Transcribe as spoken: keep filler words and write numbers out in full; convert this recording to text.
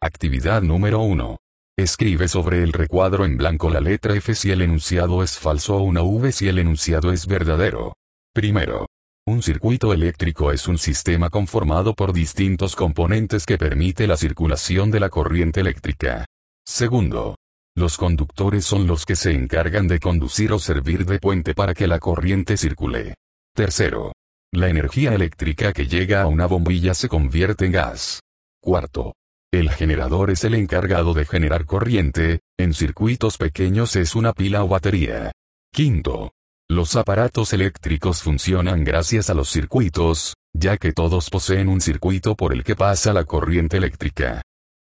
Actividad número uno. Escribe sobre el recuadro en blanco la letra F si el enunciado es falso o una V si el enunciado es verdadero. Primero. Un circuito eléctrico es un sistema conformado por distintos componentes que permite la circulación de la corriente eléctrica. Segundo. Los conductores son los que se encargan de conducir o servir de puente para que la corriente circule. Tercero. La energía eléctrica que llega a una bombilla se convierte en gas. Cuarto. El generador es el encargado de generar corriente, en circuitos pequeños es una pila o batería. Quinto. Los aparatos eléctricos funcionan gracias a los circuitos, ya que todos poseen un circuito por el que pasa la corriente eléctrica.